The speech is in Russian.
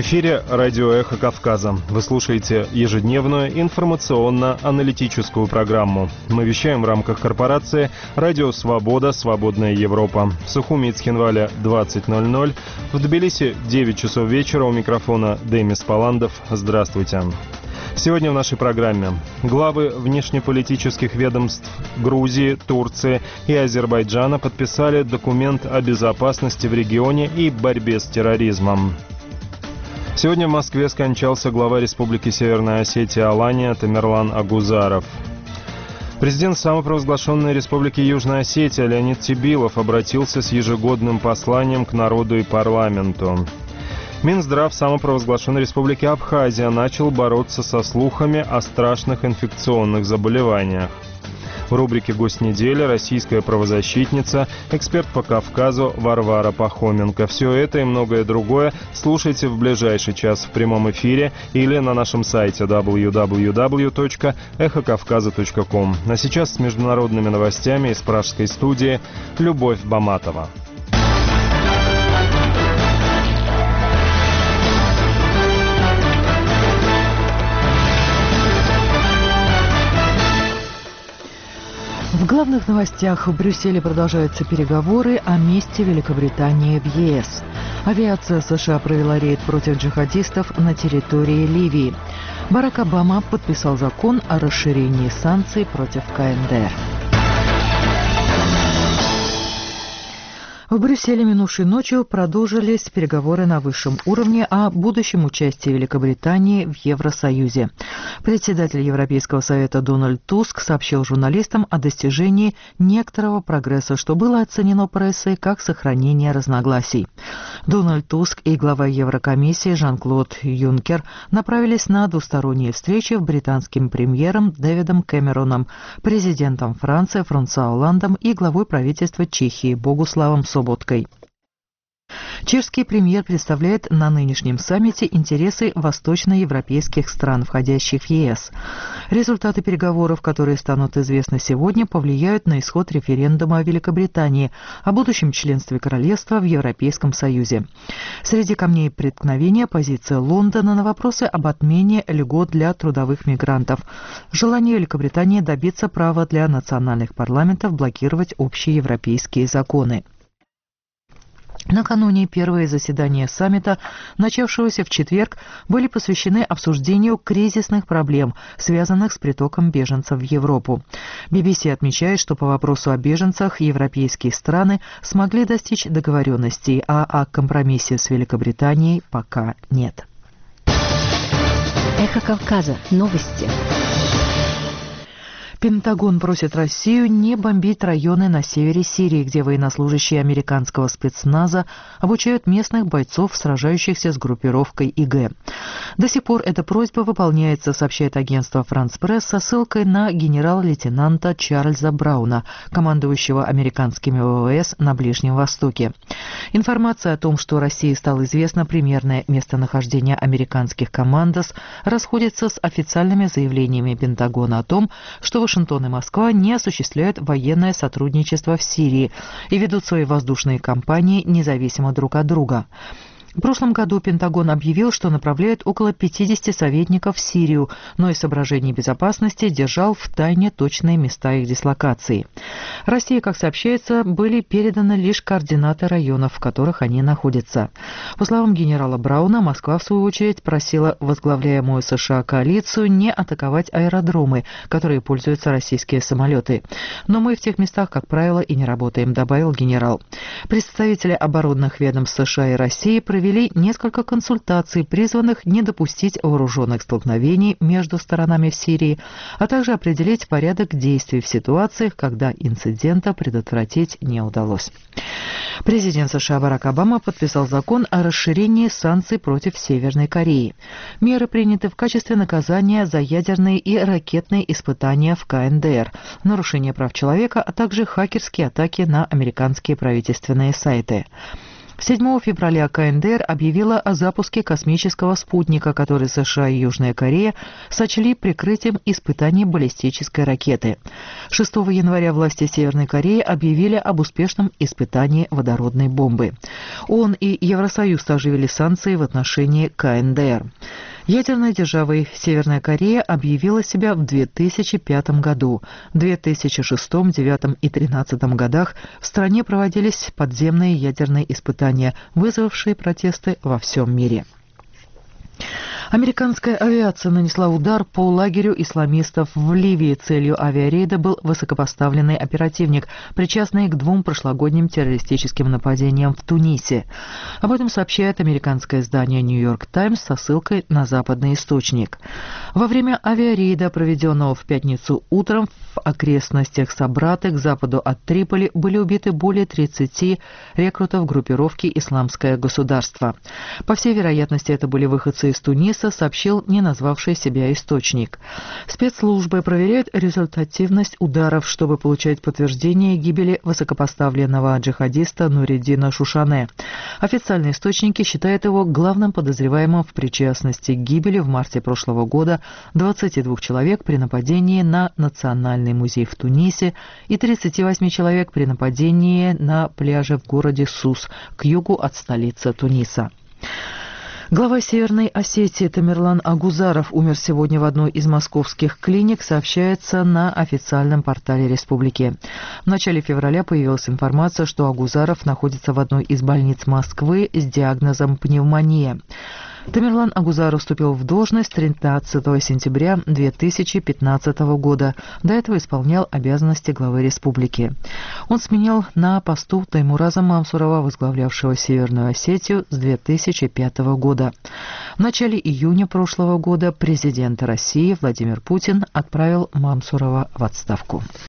эфире радио «Эхо Кавказа». Вы слушаете ежедневную информационно-аналитическую программу. Мы вещаем в рамках корпорации «Радио Свобода. Свободная Европа». В Сухуми и Цхинвале 20:00. В Тбилиси 9 часов вечера. У микрофона Демис Паландов. Здравствуйте. Сегодня в нашей программе главы внешнеполитических ведомств Грузии, Турции и Азербайджана подписали документ о безопасности в регионе и борьбе с терроризмом. Сегодня в Москве скончался глава Республики Северная Осетия Алания Тамерлан Агузаров. Президент самопровозглашенной Республики Южная Осетия Леонид Тибилов обратился с ежегодным посланием к народу и парламенту. Минздрав самопровозглашенной Республики Абхазия начал бороться со слухами о страшных инфекционных заболеваниях. В рубрике «Гость недели» российская правозащитница, эксперт по Кавказу Варвара Пахоменко. Все это и многое другое слушайте в ближайший час в прямом эфире или на нашем сайте www.эхокавказа.ком. А сейчас с международными новостями из пражской студии Любовь Баматова. В главных новостях: в Брюсселе продолжаются переговоры о месте Великобритании в ЕС. Авиация США провела рейд против джихадистов на территории Ливии. Барак Обама подписал закон о расширении санкций против КНДР. В Брюсселе минувшей ночью продолжились переговоры на высшем уровне о будущем участии Великобритании в Евросоюзе. Председатель Европейского совета Дональд Туск сообщил журналистам о достижении некоторого прогресса, что было оценено прессой как сохранение разногласий. Дональд Туск и глава Еврокомиссии Жан-Клод Юнкер направились на двусторонние встречи с британским премьером Дэвидом Кэмероном, президентом Франции Франсуа Олландом и главой правительства Чехии Богуславом Соботкой. Чешский премьер представляет на нынешнем саммите интересы восточноевропейских стран, входящих в ЕС. Результаты переговоров, которые станут известны сегодня, повлияют на исход референдума о Великобритании о будущем членстве королевства в Европейском Союзе. Среди камней преткновения позиция Лондона на вопросы об отмене льгот для трудовых мигрантов, желание Великобритании добиться права для национальных парламентов блокировать общие европейские законы. Накануне первые заседания саммита, начавшегося в четверг, были посвящены обсуждению кризисных проблем, связанных с притоком беженцев в Европу. BBC отмечает, что по вопросу о беженцах европейские страны смогли достичь договоренностей, а о компромиссе с Великобританией пока нет. Эхо Кавказа. Новости. Пентагон просит Россию не бомбить районы на севере Сирии, где военнослужащие американского спецназа обучают местных бойцов, сражающихся с группировкой ИГ. До сих пор эта просьба выполняется, сообщает агентство «Франс Пресс» со ссылкой на генерал-лейтенанта Чарльза Брауна, командующего американскими ВВС на Ближнем Востоке. Информация о том, что России стало известно примерное местонахождение американских командос, расходится с официальными заявлениями Пентагона о том, что Вашингтон и Москва не осуществляют военное сотрудничество в Сирии и ведут свои воздушные кампании независимо друг от друга. В прошлом году Пентагон объявил, что направляет около 50 советников в Сирию, но из соображений безопасности держал в тайне точные места их дислокации. России, как сообщается, были переданы лишь координаты районов, в которых они находятся. По словам генерала Брауна, Москва, в свою очередь, просила возглавляемую США коалицию не атаковать аэродромы, которые пользуются российские самолеты. «Но мы в тех местах, как правило, и не работаем», — добавил генерал. Представители оборонных ведомств США и России провели несколько консультаций, призванных не допустить вооруженных столкновений между сторонами в Сирии, а также определить порядок действий в ситуациях, когда инцидента предотвратить не удалось. Президент США Барак Обама подписал закон о расширении санкций против Северной Кореи. Меры приняты в качестве наказания за ядерные и ракетные испытания в КНДР, нарушение прав человека, а также хакерские атаки на американские правительственные сайты. 7 февраля КНДР объявила о запуске космического спутника, который США и Южная Корея сочли прикрытием испытаний баллистической ракеты. 6 января власти Северной Кореи объявили об успешном испытании водородной бомбы. ООН и Евросоюз оживили санкции в отношении КНДР. Ядерной державой Северная Корея объявила себя в 2005 году. В 2006, 2009 и 2013 годах в стране проводились подземные ядерные испытания, вызвавшие протесты во всем мире. Американская авиация нанесла удар по лагерю исламистов в Ливии. Целью авиарейда был высокопоставленный оперативник, причастный к 2 прошлогодним террористическим нападениям в Тунисе. Об этом сообщает американское издание «Нью-Йорк Таймс» со ссылкой на западный источник. Во время авиарейда, проведенного в пятницу утром в окрестностях Сабраты к западу от Триполи, были убиты более 30 рекрутов группировки «Исламское государство». По всей вероятности, это были выходцы из Туниса, сообщил не назвавший себя источник. Спецслужбы проверяют результативность ударов, чтобы получать подтверждение гибели высокопоставленного джихадиста Нуриддина Шушане. Официальные источники считают его главным подозреваемым в причастности к гибели в марте прошлого года 22 человек при нападении на Национальный музей в Тунисе и 38 человек при нападении на пляже в городе Сус к югу от столицы Туниса. Глава Северной Осетии Тамерлан Агузаров умер сегодня в одной из московских клиник, сообщается на официальном портале республики. В начале февраля появилась информация, что Агузаров находится в одной из больниц Москвы с диагнозом пневмония. Тамерлан Агузаров вступил в должность 13 сентября 2015 года. До этого исполнял обязанности главы республики. Он сменял на посту Таймураза Мамсурова, возглавлявшего Северную Осетию с 2005 года. В начале июня прошлого года президент России Владимир Путин отправил Мамсурова в отставку.